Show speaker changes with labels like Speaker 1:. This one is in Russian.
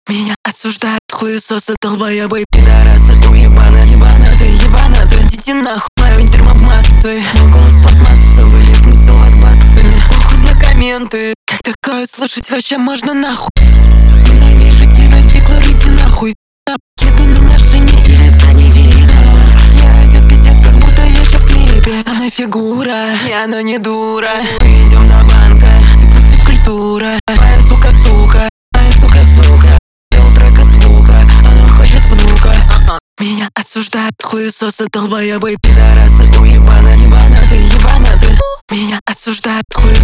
Speaker 1: Меня осуждают хуесосы, долбоебы, пидорасы, уебаны, ебанаты, идите нахуй, мою интермомассы. Мой голос пластмассовый, металл от баксами. Похуй на комменты, как такое слушать вообще можно нахуй? Ненавижу тебя, декларуйте нахуй. Еду на машине и лица не видно. Я одет пиздец, как будто я еще в клипе. Со мной фигура, и она не дура. Мы идем на банка, типа культура. Моя сука, дел трека звука, она хочет внука. Меня осуждают хуесосы, долбоебы, пидорасы, уебаны, ебанаты. Меня осуждают хуесосы.